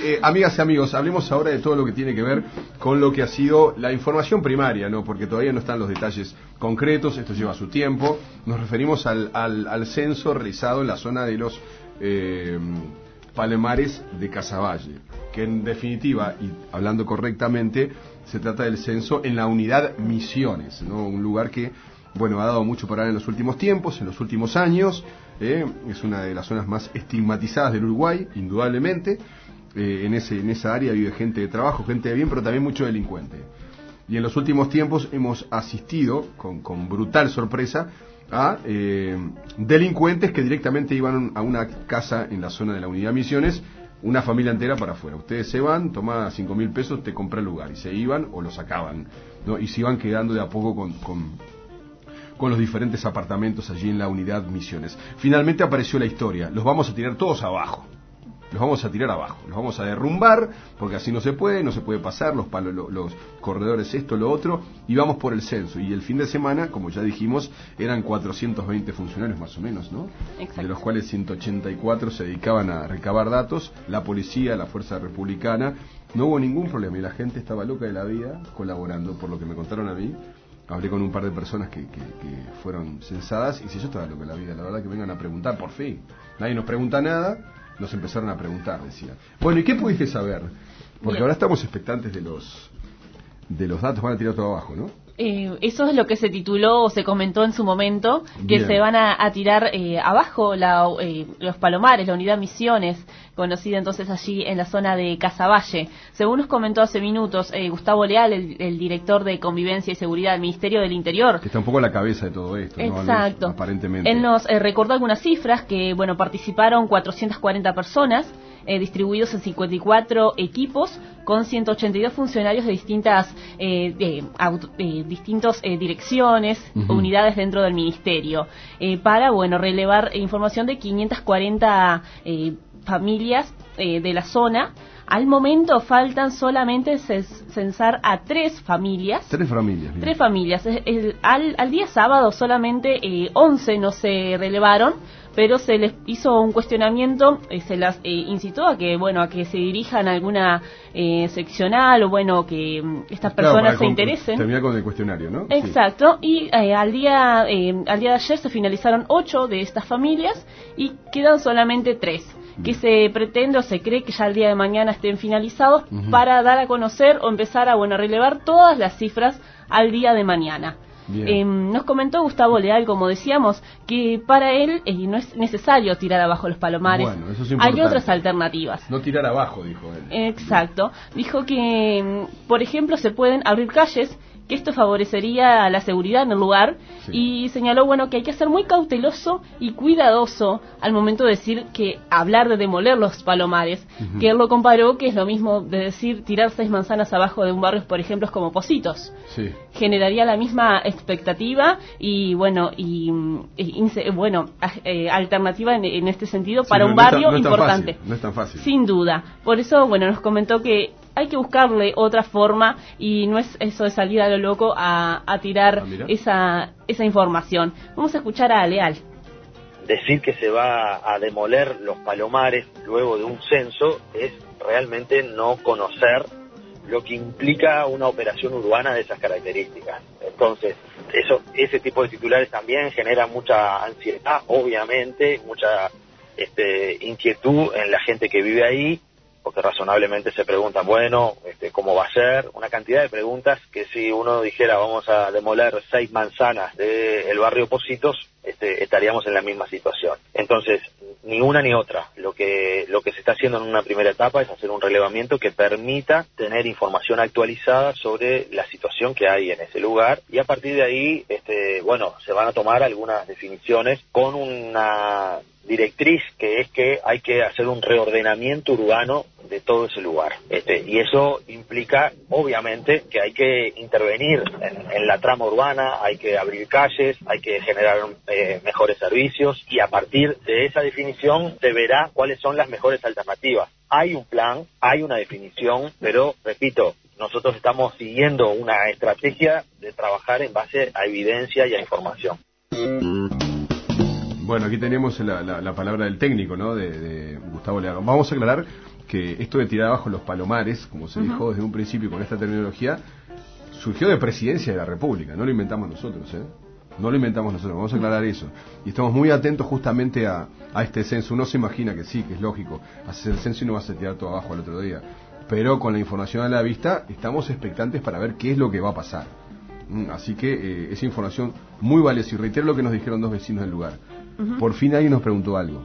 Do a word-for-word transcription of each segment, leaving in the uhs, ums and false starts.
Eh, amigas y amigos, hablemos ahora de todo lo que tiene que ver con lo que ha sido la información primaria, ¿no? Porque todavía no están los detalles concretos, esto lleva su tiempo. Nos referimos al, al, al censo realizado en la zona de los eh, Palomares de Casaballe, que en definitiva, y hablando correctamente, se trata del censo en la unidad Misiones, ¿no? Un lugar que, bueno, ha dado mucho para hablar en los últimos tiempos, en los últimos años. Eh, es una de las zonas más estigmatizadas del Uruguay, indudablemente. Eh, en ese en esa área vive gente de trabajo, gente de bien, pero también mucho delincuente. Y en los últimos tiempos hemos asistido, con, con brutal sorpresa, a eh, delincuentes que directamente iban a una casa en la zona de la unidad Misiones, una familia entera para afuera. Ustedes se van, toma cinco mil pesos, te compra el lugar. Y se iban o lo sacaban, ¿no? Y se iban quedando de a poco con... con con los diferentes apartamentos allí en la unidad Misiones. Finalmente apareció la historia. Los vamos a tirar todos abajo. Los vamos a tirar abajo. Los vamos a derrumbar, porque así no se puede, no se puede pasar, los palos, los, los corredores, esto, lo otro, y vamos por el censo. Y el fin de semana, como ya dijimos, eran cuatrocientos veinte funcionarios más o menos, ¿no? Exacto. De los cuales ciento ochenta y cuatro se dedicaban a recabar datos, la policía, la fuerza republicana. No hubo ningún problema y la gente estaba loca de la vida colaborando, por lo que me contaron a mí. Hablé con un par de personas que, que, que fueron censadas y si yo estaba loco de la vida, la verdad que vengan a preguntar, por fin. Nadie nos pregunta nada, nos empezaron a preguntar, decían. Bueno, ¿y qué pudiste saber? Porque Bien. Ahora estamos expectantes de los de los datos, van a tirar todo abajo, ¿no? Eh, eso es lo que se tituló o se comentó en su momento, que Bien. se van a, a tirar eh, abajo la, eh, los Palomares, la unidad Misiones, conocida entonces allí en la zona de Casaballe. Según nos comentó hace minutos eh, Gustavo Leal, el, el director de Convivencia y Seguridad del Ministerio del Interior. Que está un poco a la cabeza de todo esto, ¿no? Exacto. Aparentemente. Él nos eh, recordó algunas cifras, que bueno, participaron cuatrocientas cuarenta personas, eh, distribuidos en cincuenta y cuatro equipos, con ciento ochenta y dos funcionarios de distintas eh, de, auto, eh, distintos eh, direcciones, uh-huh. unidades dentro del ministerio, eh, para bueno relevar información de quinientas cuarenta eh, familias eh, de la zona. Al momento faltan solamente censar a tres familias. Tres familias. Bien. Tres familias. El, el, al, al día sábado solamente eh, once no se relevaron, pero se les hizo un cuestionamiento, eh, se las eh, incitó a que bueno a que se dirijan a alguna eh, seccional o bueno que um, estas claro, personas se con, interesen. Terminar con el cuestionario, ¿no? Exacto. Sí. Y eh, al día eh, al día de ayer se finalizaron ocho de estas familias y quedan solamente tres. Que se pretende o se cree que ya el día de mañana estén finalizados uh-huh. para dar a conocer o empezar a bueno relevar todas las cifras al día de mañana. Eh, nos comentó Gustavo Leal, como decíamos, que para él eh, no es necesario tirar abajo los Palomares. Bueno, eso es importante. Hay otras alternativas. No tirar abajo, dijo él. Exacto. Dijo que, por ejemplo, se pueden abrir calles, que esto favorecería la seguridad en el lugar, sí. Y señaló bueno que hay que ser muy cauteloso y cuidadoso al momento de decir que hablar de demoler los Palomares, uh-huh. que él lo comparó que es lo mismo de decir tirar seis manzanas abajo de un barrio, por ejemplo, como Pocitos. Sí. Generaría la misma expectativa y bueno y, y bueno eh, alternativa en, en este sentido sí, para no, un barrio no es tan, no importante. Es fácil, no es tan fácil. Sin duda. Por eso bueno nos comentó que hay que buscarle otra forma y no es eso de salir a lo loco a, a tirar ah, esa esa información. Vamos a escuchar a Leal. Decir que se va a demoler los Palomares luego de un censo es realmente no conocer lo que implica una operación urbana de esas características. Entonces, eso ese tipo de titulares también genera mucha ansiedad, obviamente, mucha este, inquietud en la gente que vive ahí, porque razonablemente se preguntan, bueno, este, ¿cómo va a ser? Una cantidad de preguntas que si uno dijera vamos a demoler seis manzanas del barrio Pocitos, este, estaríamos en la misma situación. Entonces, ni una ni otra. Lo que, lo que se está haciendo en una primera etapa es hacer un relevamiento que permita tener información actualizada sobre la situación que hay en ese lugar y a partir de ahí, este, bueno, se van a tomar algunas definiciones con una directriz que es que hay que hacer un reordenamiento urbano de todo ese lugar. Este, y eso implica, obviamente, que hay que intervenir en, en la trama urbana, hay que abrir calles, hay que generar eh, mejores servicios y a partir de esa definición se verá cuáles son las mejores alternativas. Hay un plan, hay una definición, pero, repito, nosotros estamos siguiendo una estrategia de trabajar en base a evidencia y a información. Bueno, aquí tenemos la, la, la palabra del técnico, ¿no? De, de Gustavo Leal. Vamos a aclarar que esto de tirar abajo los palomares, como se uh-huh. dijo desde un principio con esta terminología, surgió de Presidencia de la República, no lo inventamos nosotros, ¿eh? No lo inventamos nosotros, vamos a aclarar eso. Y estamos muy atentos justamente a, a este censo. Uno se imagina que sí, que es lógico, hacer el censo y no vas a tirar todo abajo al otro día. Pero con la información a la vista, estamos expectantes para ver qué es lo que va a pasar. Así que eh, esa información muy valiosa. Y reitero lo que nos dijeron dos vecinos del lugar. Uh-huh. Por fin alguien nos preguntó algo.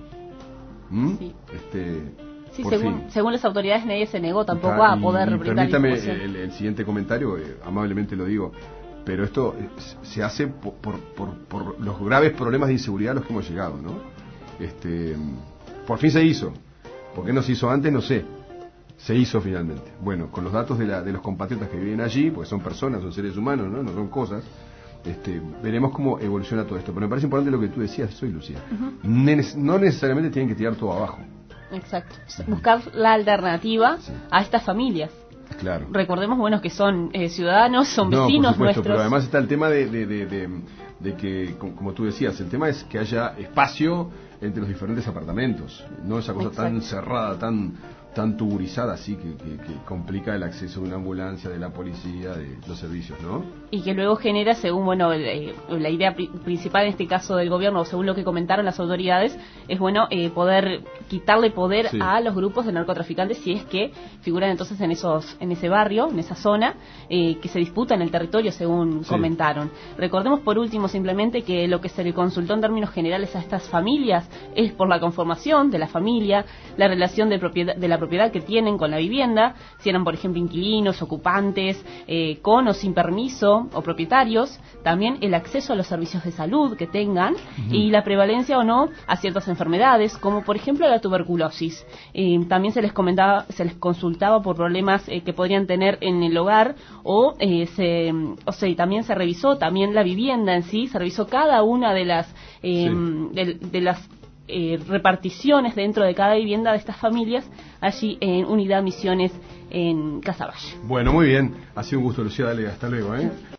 ¿Mm? Sí. Este, sí, por según, fin. según las autoridades nadie se negó tampoco Está, a poder y, y brindar permítame información. el, el siguiente comentario, eh, amablemente lo digo. Pero esto se hace por, por, por, por los graves problemas de inseguridad a los que hemos llegado, ¿no? Este, por fin se hizo. ¿Por qué no se hizo antes? No sé. Se hizo finalmente. Bueno, con los datos de, la, de los compatriotas que viven allí, porque son personas, son seres humanos, ¿no? No son cosas. Este, veremos cómo evoluciona todo esto. Pero me parece importante lo que tú decías, soy Lucía. Uh-huh. No necesariamente tienen que tirar todo abajo. Exacto. Buscar la alternativa sí. a estas familias. Claro. Recordemos, bueno, que son eh, ciudadanos, son no, vecinos por supuesto, nuestros. Pero además está el tema de, de, de, de, de que, como tú decías, el tema es que haya espacio entre los diferentes apartamentos, no esa cosa Exacto. tan cerrada, tan tan tuburizada así que, que, que complica el acceso de una ambulancia, de la policía, de los servicios, ¿no? Y que luego genera, según bueno eh, la idea pri- principal en este caso del gobierno, o según lo que comentaron las autoridades, es bueno eh, poder quitarle poder sí. a los grupos de narcotraficantes si es que figuran entonces en esos en ese barrio, en esa zona, eh, que se disputan el territorio, según sí. comentaron. Recordemos por último simplemente que lo que se le consultó en términos generales a estas familias es por la conformación de la familia, la relación de propiedad de la propiedad que tienen con la vivienda, si eran por ejemplo inquilinos, ocupantes, eh, con o sin permiso o propietarios, también el acceso a los servicios de salud que tengan uh-huh. y la prevalencia o no a ciertas enfermedades, como por ejemplo la tuberculosis. Eh, también se les comentaba, se les consultaba por problemas eh, que podrían tener en el hogar o eh, se, o sea, también se revisó también la vivienda en sí, se revisó cada una de las eh, sí. de, de las Eh, reparticiones dentro de cada vivienda de estas familias allí en Unidad Misiones en Casaballe. Bueno, muy bien, ha sido un gusto, Lucía, dale, hasta luego, ¿eh?